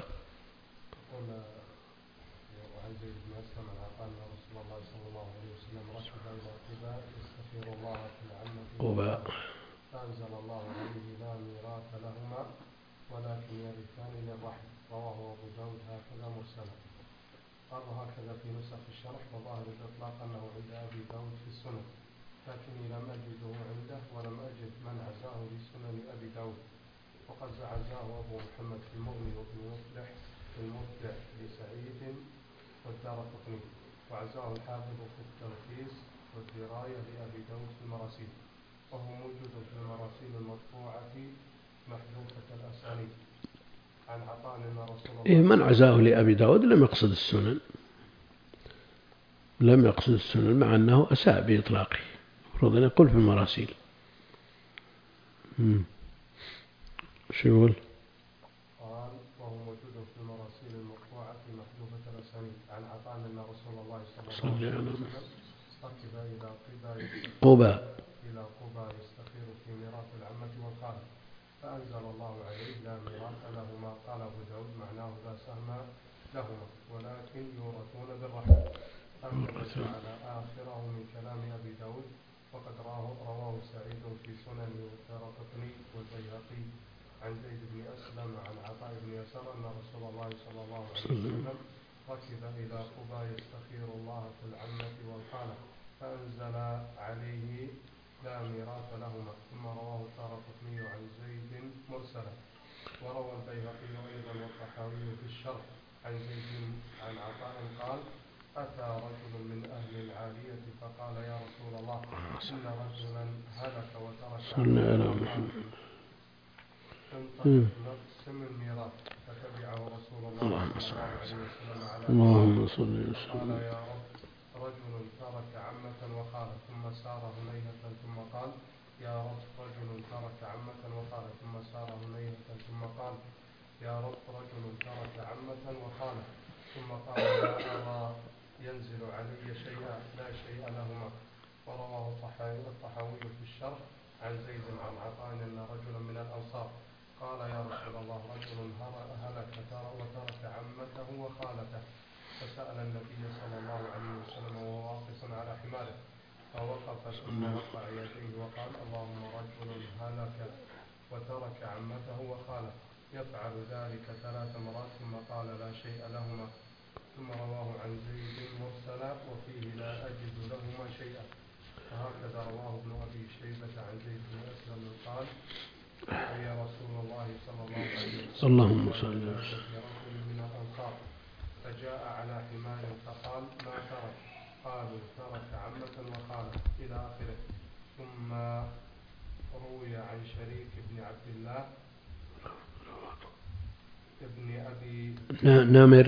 قباء فأنزل الله عليه لا ميراث لهما ولكن يرثان للرحم. رواه أبو داود هكذا مرسلا. قال هكذا في نسخ الشرح وظاهر الإطلاق أنه عند أبي داود في السنن، لكني لم أجده عنده ولم أجد من عزاه لسنن أبي داود، وقد عزاه أبو محمد في المغني وابن مفلح في المبدع لسعيد والدارقطني، وعزاه الحافظ في التلخيص والدراية لأبي داود في المراسيل، وهو موجود في المراسيل المطبوعة محذوفة الأسانيد عن عطاء أن رسول الله من عزاه لأبي داود لم يقصد السنن مع أنه أساء بإطلاقه، المفروض أن يقول في المراسيل. شو يقول؟ قال وهو موجود في المراسيل المطبوعة محذوفة الأسانيد عن عطاء أن رسول الله صلى الله عليه وسلم ركب إلى قبى يستخير في ميراث العمة والخالة، فأنزل الله عليه لا ميراث لهما. قال أبو داود معناه لا سهم لهما ولكن يورثون بالرحم. هكذا على آخره من كلام أبي داود، وقد رواه سعيد في سننه والدارقطني والبيهقي عن زيد بن أسلم عن عطاء بن يسار أن رسول الله صلى الله عليه وسلم ركب إلى قبى يستخير الله في العمة والخالة، فأنزل عليه لا ميراث لهما. ثم رواه الدارقطني عن زيد مرسلا، وروى البيهقي أيضا والطحاوي في الشرح عن زيد عن عطاء قال أتى رجل من أهل العالية فقال يا رسول الله إن رجلا هلك وترك نقسم الميراث، فتبعه رسول الله صلى الله عليه وسلم على قال يا رب رجل ترك عمة وخالة، ثم سار هنيهة ثم قال يا رب رجل ترك عمة وخالة، ثم سار هنيهة ثم قال يا رب رجل ترك عمة وخالة، ثم قال لا أرى ينزل علي شيئا لا شيء لهما. ورواه الطحاوي في الشرح عن زيد عن عطاء أن رجلا من الأنصار قال يا رسول الله رجل هلك وترك عمته وخالته، فسأل النبي صلى الله عليه وسلم وهو واقف على حماره، فوقف ثم رفع يديه وقال اللهم رجل هلك وترك عمته وخاله يفعل ذلك 3 مرات ثم قال لا شيء لهما. ثم رواه عن زيد مرسلا وفيه لا أجد لهما شيئا. وهكذا رواه ابن أبي شيبة عن زيد بن أسلم قال يا رسول الله صلى الله عليه وسلم اللهم صل وسلم رجل من الأنصار فجاء على حمار فقال ما ترك؟ قالوا ترك عمة وخالة إلى آخره. ثم روي عن شريك بن عبد الله ابن أبي نمر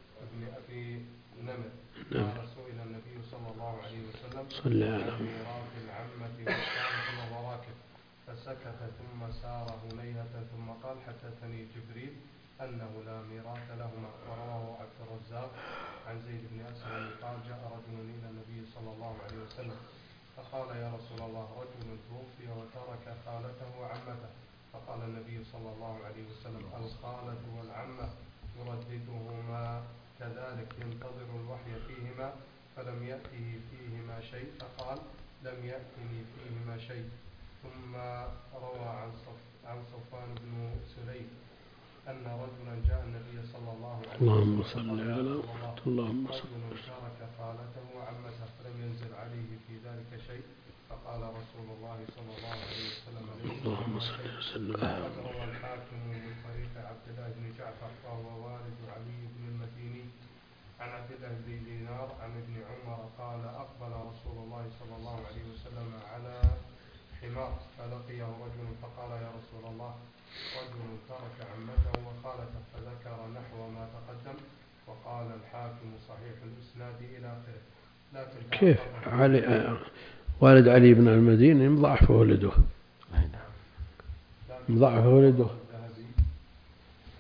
قال سئل النبي صلى الله عليه وسلم عن ميراث العمة والخالة وهو راكب، فسكت ثم سار هنيهة ثم قال حدثني جبريل أنه لا ميراث لهما. ورواه عبد الرزاق عن زيد بن أسلم قال جاء رجل إلى النبي صلى الله عليه وسلم فقال يا رسول الله رجل توفي وترك خالته وعمته، فقال النبي صلى الله عليه وسلم الخالة والعمة يرددهما كذلك ينتظر الوحي فيهما، فلم يأته فيهما شيء، فقال لم يأتني فيهما شيء. ثم روى عن صفوان بن سليم أن رجلا جاء النبي صلى الله عليه وسلم اللهم صل على اللهم صل رجل ترك خالته وعمته فلم ينزل عليه في ذلك شيء، فقال رسول الله صلى الله عليه وسلم اللهم صل وسلم. وقد روى الحاكم من طريق عبد الله بن جعفر وهو والد علي بن المديني عن عبد الله بن دينار عن ابن عمر قال أقبل رسول الله صلى الله عليه وسلم على حمار فلقيه رجل فقال يا رسول الله رجل ترك عمته وخالته، فذكر نحو ما تقدم. وقال الحاكم صحيح الإسناد إلى آخره. لكن كيف والد علي بن المديني مضاعف ولده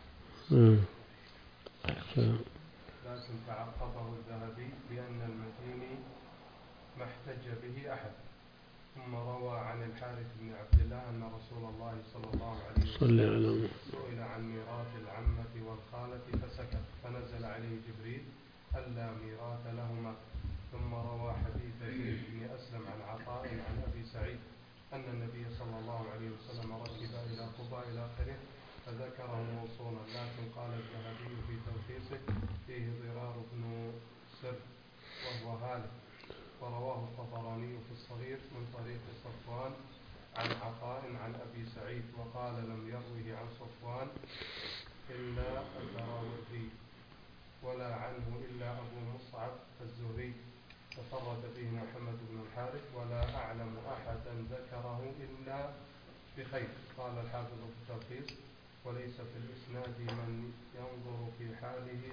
لكن تعقبه الذهبي بأن المتين ما احتج به أحد. ثم روى عن الحارث بن عبد الله أن رسول الله صلى الله عليه وسلم سئل عن ميراث العمة والخالة فسكت، فنزل عليه جبريل ألا ميراث لهما. ثم روى حديث زيد بن أسلم عن عطاء عن أبي سعيد أن النبي صلى الله عليه وسلم ركب إلى قباء إلى آخره، فذكره موصولا، لكن قال الذهبي في تلخيصه فيه ضرار بن سر وهو هالك. ورواه الطبراني في الصغير من طريق صفوان عن عطاء عن أبي سعيد، وقال لم يروه عن صفوان إلا الدراوردي ولا عنه إلا أبو مصعب الزهري، تفرد به محمد بن الحارث، ولا أعلم أحدا ذكره إلا بخير. قال الحافظ في التلخيص وليس في الإسناد من ينظر في حاله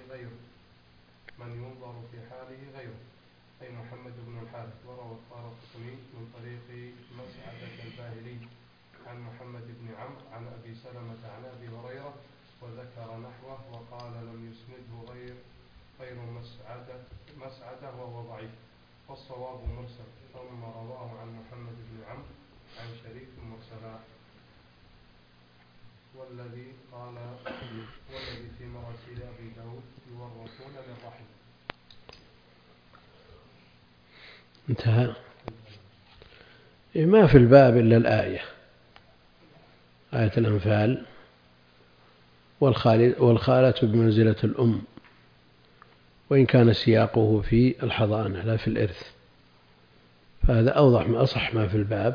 غيره أي محمد بن الحارث. وروى الطارقطني من طريق مسعدة الباهلي عن محمد بن عمرو عن أبي سلمة عن أبي هريرة وذكر نحوه، وقال لم يسنده غير مسعدة وهو ضعيف، والصواب مرسل. ثم رواه عن محمد بن عمرو عن شريك مرسلا. والذي في مراسيل أبي داود يورثون للرحم. انتهى. ما في الباب إلا الآية، آية الأنفال، والخالة بمنزلة الأم، وإن كان سياقه في الحضانة لا في الإرث، فهذا أوضح ما أصح ما في الباب،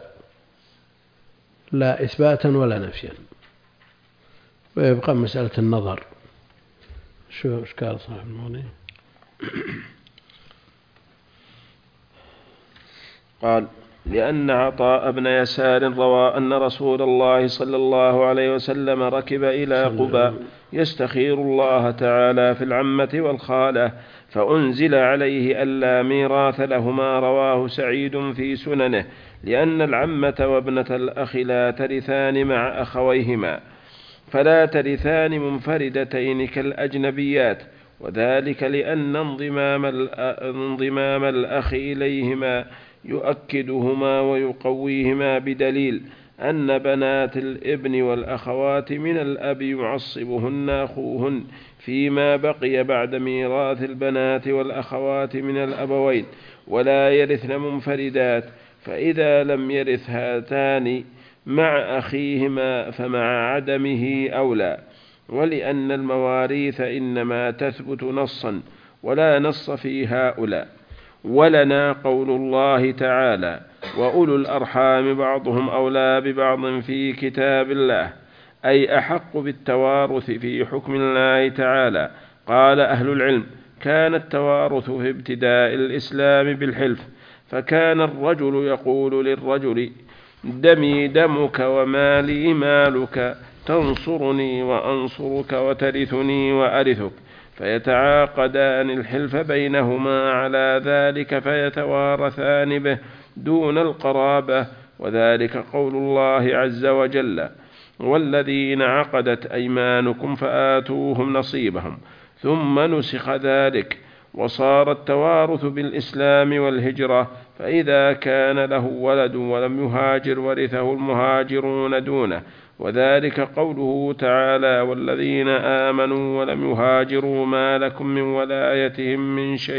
لا إثباتا ولا نفيا. ويبقى مسألة النظر. شو إشكال صاحب المغني؟ قال لأن عطاء بن يسار روى أن رسول الله صلى الله عليه وسلم ركب إلى قباء يستخير الله تعالى في العمة والخالة، فأنزل عليه ألا ميراث لهما. رواه سعيد في سننه، لأن العمة وابنة الأخ لا ترثان مع أخويهما، فلا ترثان منفردتين كالأجنبيات، وذلك لأن انضمام الأخ إليهما يؤكدهما ويقويهما، بدليل أن بنات الابن والأخوات من الأب يعصبهن أخوهن فيما بقي بعد ميراث البنات والأخوات من الأبوين، ولا يرثن منفردات، فإذا لم يرث هاتان مع أخيهما فمع عدمه أولى. ولأن المواريث إنما تثبت نصا ولا نص في هؤلاء. ولنا قول الله تعالى وأولو الأرحام بعضهم أولى ببعض في كتاب الله، أي أحق بالتوارث في حكم الله تعالى. قال أهل العلم كان التوارث في ابتداء الإسلام بالحلف، فكان الرجل يقول للرجل دمي دمك ومالي مالك، تنصرني وأنصرك وترثني وأرثك، فيتعاقدان الحلف بينهما على ذلك فيتوارثان به دون القرابة. وذلك قول الله عز وجل والذين عقدت أيمانكم فآتوهم نصيبهم، ثم نسخ ذلك وصار التوارث بالإسلام والهجرة، فإذا كان له ولد ولم يهاجر ورثه المهاجرون دونه. وذلك قوله تعالى والذين آمنوا ولم يهاجروا ما لكم من ولايتهم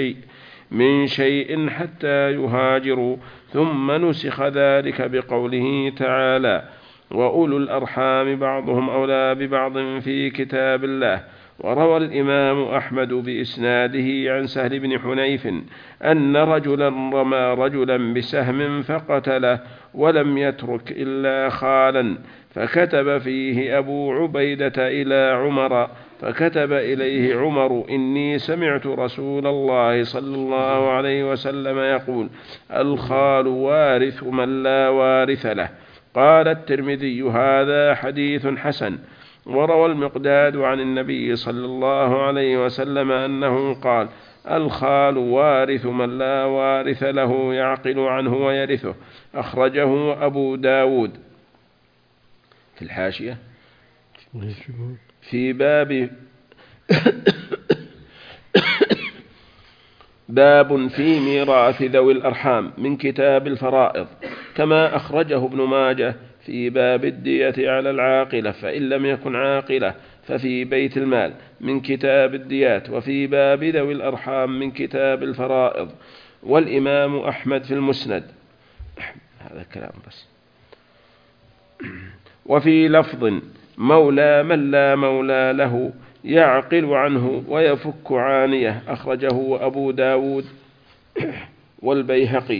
من شيء حتى يهاجروا. ثم نسخ ذلك بقوله تعالى وأولو الأرحام بعضهم أولى ببعض في كتاب الله. وروى الإمام أحمد بإسناده عن سهل بن حنيف أن رجلا رمى رجلا بسهم فقتله ولم يترك إلا خالا، فكتب فيه أبو عبيدة إلى عمر، فكتب إليه عمر إني سمعت رسول الله صلى الله عليه وسلم يقول الخال وارث من لا وارث له. قال الترمذي هذا حديث حسن. وروى المقداد عن النبي صلى الله عليه وسلم أنه قال الخال وارث من لا وارث له يعقل عنه ويرثه. أخرجه أبو داود في الحاشية في باب في ميراث ذوي الأرحام من كتاب الفرائض، كما أخرجه ابن ماجه في باب الدية على العاقلة فإن لم يكن عاقلة ففي بيت المال من كتاب الديات، وفي باب ذوي الأرحام من كتاب الفرائض. والإمام أحمد في المسند. هذا كلام بس. وفي لفظ مولى من لا مولى له يعقل عنه ويفك عانية، أخرجه أبو داود والبيهقي.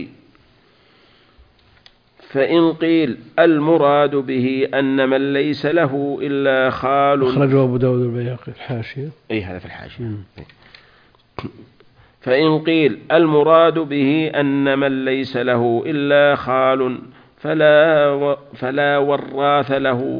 فإن قيل المراد به أن من ليس له إلا خال. أخرجه أبو داود والبيهقي الحاشية. أي هذا في الحاشية. فإن قيل المراد به أن من ليس له إلا خال فلا وراث له.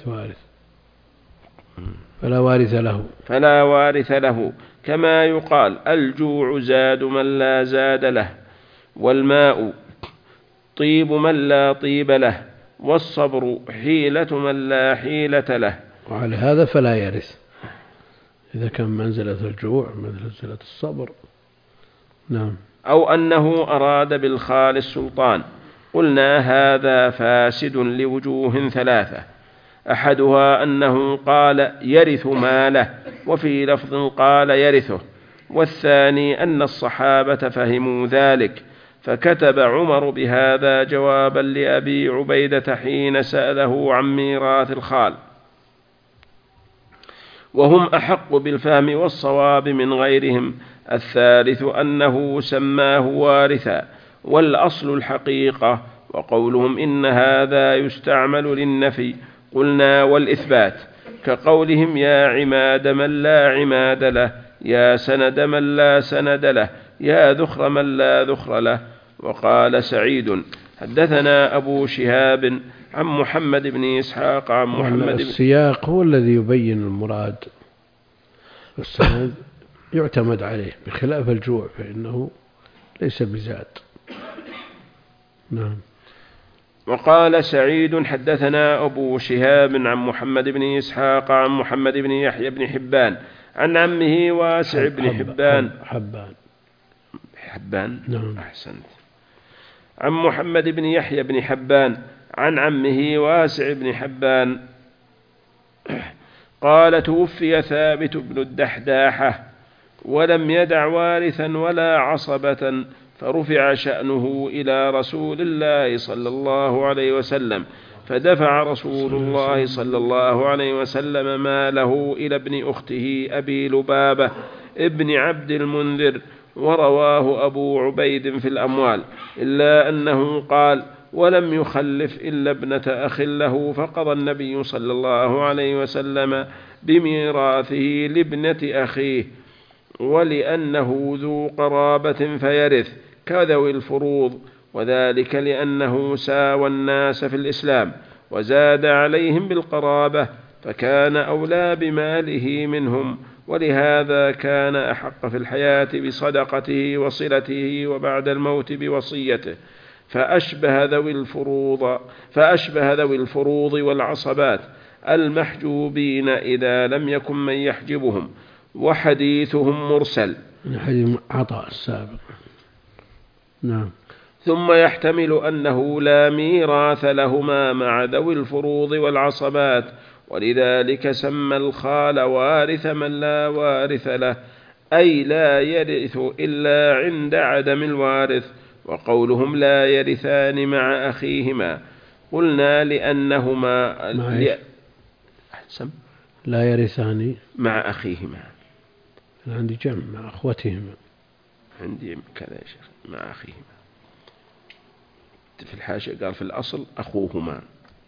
فلا وارث له، كما يقال الجوع زاد من لا زاد له، والماء طيب من لا طيب له، والصبر حيلة من لا حيلة له. وعلى هذا فلا يرث إذا كان منزلة الجوع منزلة الصبر. نعم. أو أنه أراد بالخال السلطان. قلنا هذا فاسد لوجوه ثلاثة، أحدها أنه قال يرث ماله، وفي لفظ قال يرثه، والثاني أن الصحابة فهموا ذلك، فكتب عمر بهذا جوابا لأبي عبيدة حين سأله عن ميراث الخال، وهم أحق بالفهم والصواب من غيرهم. الثالث أنه سماه وارثا، والأصل الحقيقة، وقولهم إن هذا يستعمل للنفي. قلنا والإثبات، كقولهم يا عماد من لا عماد له، يا سند من لا سند له، يا ذخر من لا ذخر له. وقال سعيد حدثنا أبو شهاب عن محمد بن إسحاق عن محمد. السياق هو الذي يبين المراد، السند يعتمد عليه بخلاف الجوع فإنه ليس بزاد. نعم. وقال سعيد حدثنا أبو شهاب عن محمد بن إسحاق عن محمد بن يحيى بن حبان عن عمه واسع بن حبان. نعم. أحسنت. عن محمد بن يحيى بن حبان عن عمه واسع بن حبان قال توفي ثابت بن الدحداحة ولم يدع وارثا ولا عصبة، فرفع شأنه إلى رسول الله صلى الله عليه وسلم، فدفع رسول الله صلى الله عليه وسلم ماله إلى ابن أخته أبي لبابة ابن عبد المنذر. ورواه أبو عبيد في الأموال، إلا أنه قال ولم يخلف إلا ابنة أخ له، فقضى النبي صلى الله عليه وسلم بميراثه لابنة أخيه، ولأنه ذو قرابة فيرث كذوي الفروض، وذلك لأنه ساوى الناس في الإسلام وزاد عليهم بالقرابة، فكان أولى بماله منهم، ولهذا كان أحق في الحياة بصدقته وصلته، وبعد الموت بوصيته. فأشبه ذوي الفروض والعصبات المحجوبين إذا لم يكن من يحجبهم، وحديثهم مرسل. حديث عطاء السابق. نعم. ثم يحتمل أنه لا ميراث لهما مع ذوي الفروض والعصبات، ولذلك سمى الخال وارث من لا وارث له، أي لا يرث إلا عند عدم الوارث. وقولهم لا يرثان مع أخيهما، قلنا لأنهما لا يرثان مع أخيهما. عندي جمع مع أخوتهما. عندي كذا يا شيخ مع أخيهما. في الحاشية قال في الأصل أخوهما،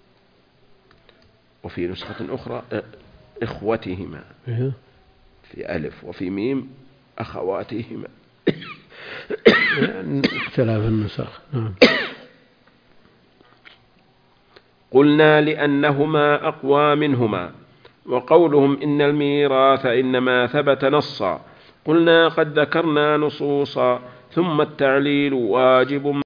وفي نسخة أخرى إخوتهما في ألف، وفي ميم أخواتهما. اختلاف النسخ. نعم. قلنا لأنهما أقوى منهما. وقولهم إن الميراث إنما ثبت نصا، قلنا قد ذكرنا نصوصا، ثم التعليل واجب